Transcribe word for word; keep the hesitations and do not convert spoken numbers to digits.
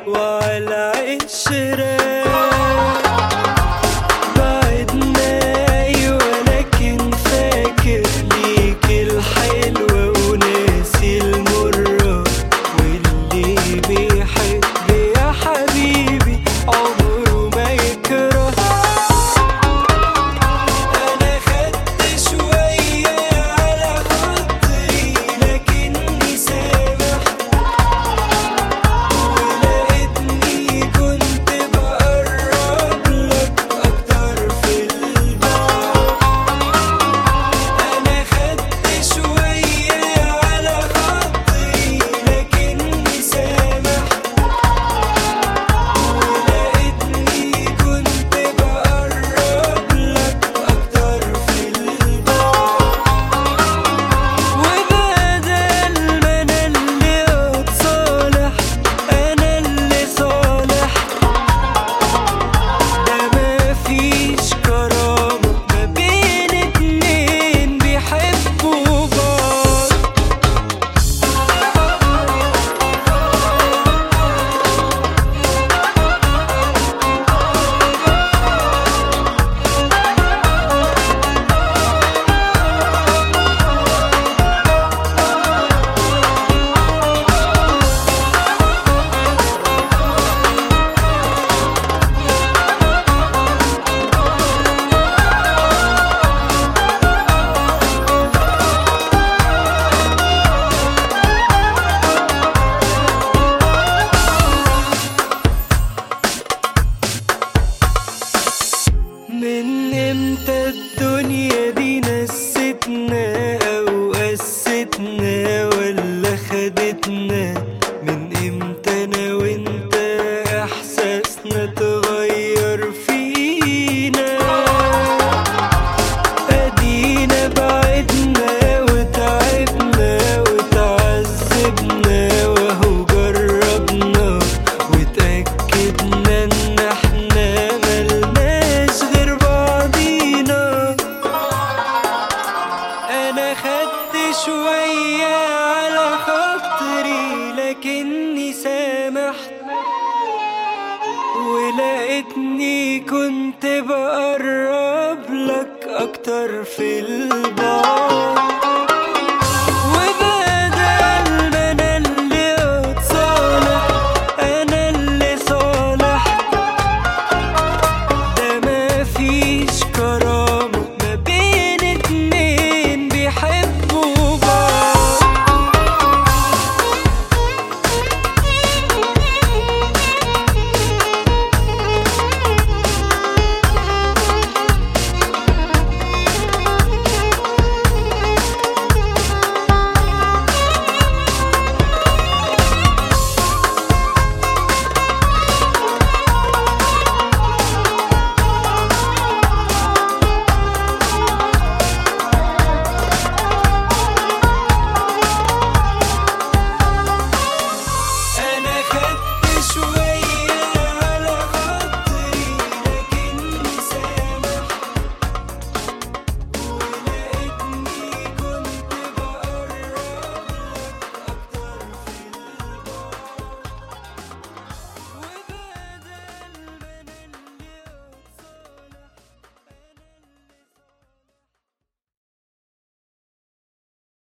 وعلى عشرة بعدنا أيوة، لكن فاكر ليك الحلوة وناسي المرة، واللي بيحب يا حبيبي عمره ما يكره. أنا خدت شوية على خاطري لكني سامح، ولقيتني كنت بقرب لك أكتر في البعد. أنا خدت شوية على خاطري لكني سامح، ولقيتني كنت بقرب لك أكتر في البعد. وبدل ما أنا اللي أتصالح أنا اللي صالح، ده مفيش كرامة ما بين اتنين بيحبوا بعض. من امتى الدنيا دي نستنا او قستنا ولا خدتنا؟ من امتى انا وانت احساسنا اتغير فينا؟ ادينا بعدنا وتعبنا وتعذبنا وهو جربنا وتأكدنا ان احنا ملناش غير بعضينا. انا خدت شوية على خاطري لكني سامحت، ولقيتني كنت بقرب لك اكتر في البعد. وبدل ما انا اللي اتصالح انا اللي صالح، ده مفيش كرامة ما بين اتنين بيحبوا بعض. أنا خدت شوية